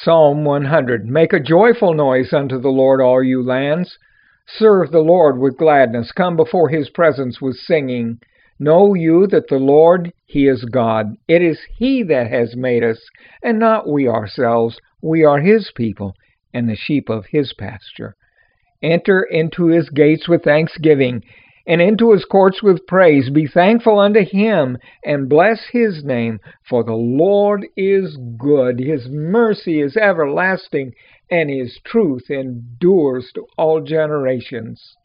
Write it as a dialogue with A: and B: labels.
A: Psalm 100. Make a joyful noise unto the Lord, all you lands. Serve the Lord with gladness. Come before his presence with singing. Know you that the Lord, he is God. It is he that has made us, and not we ourselves. We are his people, and the sheep of his pasture. Enter into his gates with thanksgiving, and into his courts with praise. Be thankful unto him, and bless his name. For the Lord is good. His mercy is everlasting, and his truth endures to all generations.